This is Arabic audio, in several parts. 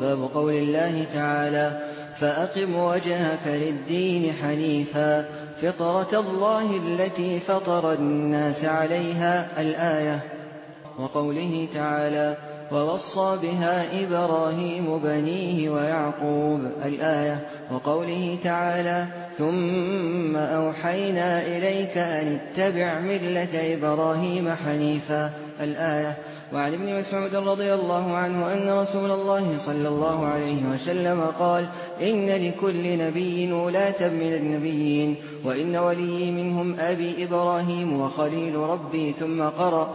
باب قول الله تعالى: فأقم وجهك للدين حنيفا فطرة الله التي فطر الناس عليها الآية. وقوله تعالى: ووصى بها إبراهيم بنيه ويعقوب الآية. وقوله تعالى: ثم أوحينا إليك أن اتبع ملة إبراهيم حنيفا الآية. وعن ابن مسعود رضي الله عنه أن رسول الله صلى الله عليه وسلم قال: إن لكل نبي ولاة من النبيين، وإن ولي منهم أبي إبراهيم وخليل ربي. ثم قرأ: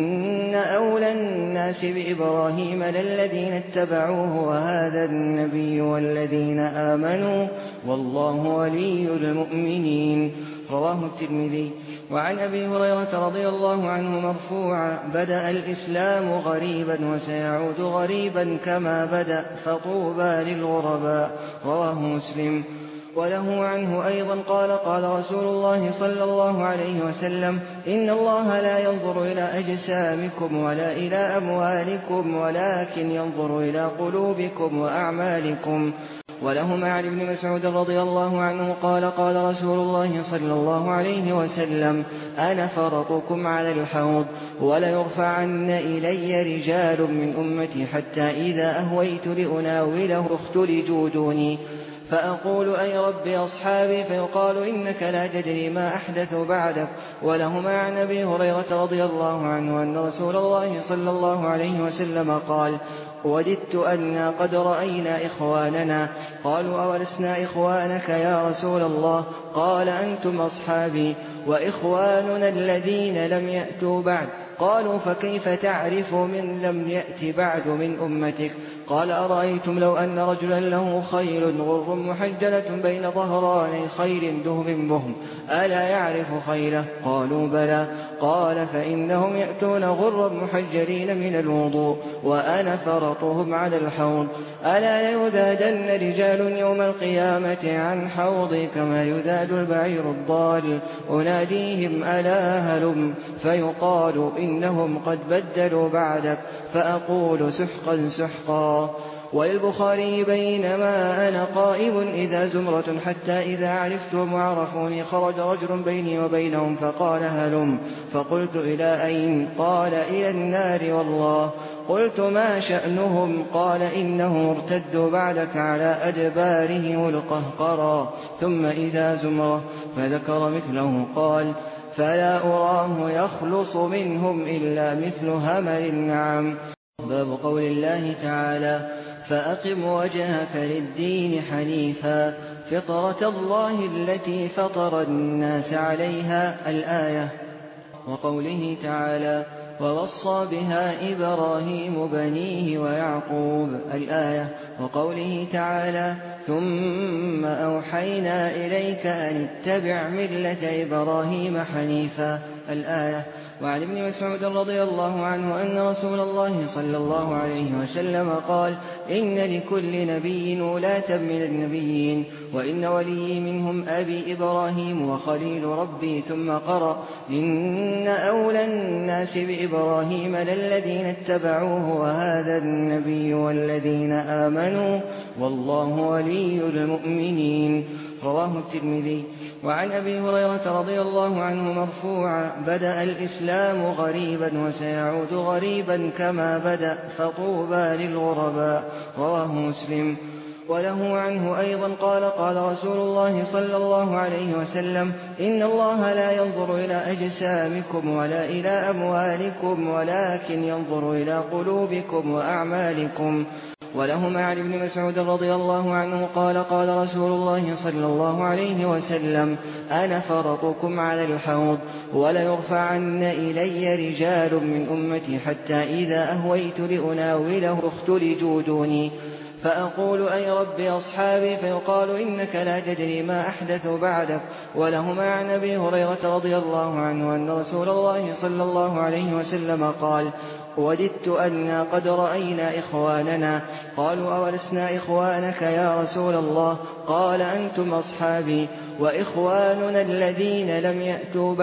إن أولى الناس بإبراهيم للذين اتبعوه وهذا النبي والذين آمنوا والله ولي المؤمنين. رواه الترمذي. وعن أبي هريرة رضي الله عنه مرفوعا: بدأ الإسلام غريبا وسيعود غريبا كما بدأ فطوبى للغرباء. رواه مسلم. وله عنه أيضا قال: قال رسول الله صلى الله عليه وسلم: إن الله لا ينظر إلى أجسامكم ولا إلى أموالكم ولكن ينظر إلى قلوبكم وأعمالكم. ولهما عن ابن مسعود رضي الله عنه قال: قال رسول الله صلى الله عليه وسلم: أنا فرطكم على الحوض وليرفعن إلي رجال من أمتي حتى إذا أهويت لأناوله اختلجوا دوني فأقول: أي رب أصحابي؟ فيقال: إنك لا تدري ما أحدث بعدك. ولهما عن أبي هريرة رضي الله عنه أن رسول الله صلى الله عليه وسلم قال: وددت أنا قد رأينا إخواننا. قالوا: أولسنا إخوانك يا رسول الله؟ قال: أنتم أصحابي وإخواننا الذين لم يأتوا بعد. قالوا: فكيف تعرف من لم يأت بعد من أمتك؟ قال: أرأيتم لو أن رجلا له خيل غر محجلة بين ظهراني خيل دهم بهم ألا يعرف خيله؟ قالوا: بلى. قال: فإنهم يأتون غرا محجلين من الوضوء وأنا فرطهم على الحوض. ألا يذادن رجال يوم القيامة عن حوضي كما يذاد البعير الضال. أناديهم: ألا هلم؟ فيقال: إنهم قد بدلوا بعدك. فأقول: سحقا سحقا. وللبخاري: بينما أنا قائم إذا زمرة حتى إذا عرفتهم وعرفوني خرج رجل بيني وبينهم فقال: هلم؟ فقلت: إلى أين؟ قال: إلى النار والله. قلت: ما شأنهم؟ قال: إنهم ارتدوا بعدك على أدبارهم القهقرى. ثم إذا زمرة، فذكر مثله. قال: فلا أراه يخلص منهم إلا مثل همل النعم. باب قول الله تعالى: فأقم وجهك للدين حنيفا فطرة الله التي فطر الناس عليها الآية. وقوله تعالى: ووصى بها إبراهيم بنيه ويعقوب الآية. وقوله تعالى: ثم أوحينا إليك أن اتبع ملة إبراهيم حنيفا الآية. وعن ابن مسعود رضي الله عنه أن رسول الله صلى الله عليه وسلم قال: إن لكل نبي ولاة من النبيين، وإن ولي منهم أبي إبراهيم وخليل ربي. ثم قرأ: إن أولى الناس بإبراهيم للذين اتبعوه وهذا النبي والذين آمنوا والله ولي المؤمنين. رواه الترمذي. وعن أبي هريرة رضي الله عنه مرفوعا: بدأ الإسلام غريبا وسيعود غريبا كما بدأ فطوبى للغرباء. رواه مسلم. وله عنه أيضا قال: قال رسول الله صلى الله عليه وسلم: إن الله لا ينظر إلى أجسامكم ولا إلى أموالكم ولكن ينظر إلى قلوبكم وأعمالكم. ولهما عن ابن مسعود رضي الله عنه قال: قال رسول الله صلى الله عليه وسلم: أنا فرطكم على الحوض وليرفعن إلي رجال من أمتي حتى إذا أهويت لأناوله اختلجوا دوني فأقول: أي رب أصحابي؟ فيقال: إنك لا تدري ما أحدث بعدك. ولهما عن أبي هريرة رضي الله عنه أن رسول الله صلى الله عليه وسلم قال: وددت أنا قد رأينا إخواننا. قالوا: أولسنا إخوانك يا رسول الله؟ قال: أنتم أصحابي وإخواننا الذين لم يأتوا بعد.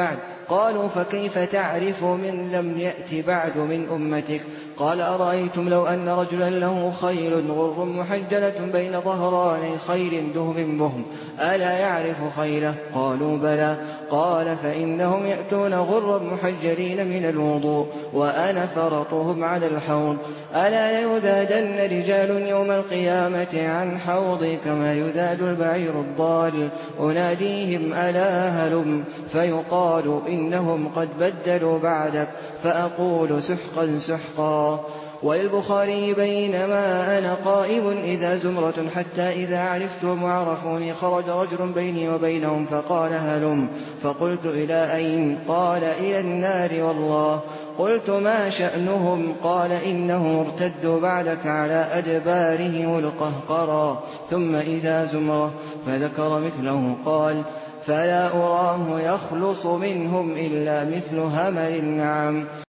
قالوا فكيف تعرف من لم يأت بعد من أمتك؟ قال أرأيتم لو أن رجلا له خيل غر محجلة بين ظهراني خيل دهم بهم ألا يعرف خيله؟ قالوا بلى. قال فإنهم يأتون غرا محجلين من الوضوء وأنا فرطهم على الحوض. ألا يذادن رجال يوم القيامة عن حوضي كما يذاد البعير الضال. أناديهم ألا هلم فيقال إنهم قد بدلوا بعدك فأقول سحقا سحقا. وللبخاري بينما أنا قائم إذا زمرة حتى إذا عرفتهم وعرفوني خرج رجل بيني وبينهم فقال هلم. فقلت إلى أين؟ قال إلى النار والله. قلت ما شأنهم؟ قال إنهم ارتدوا بعدك على أدبارهم القهقرى ثم إذا زمرة فذكر مثله. قال فلا أراه يخلص منهم إلا مثل همل النعم.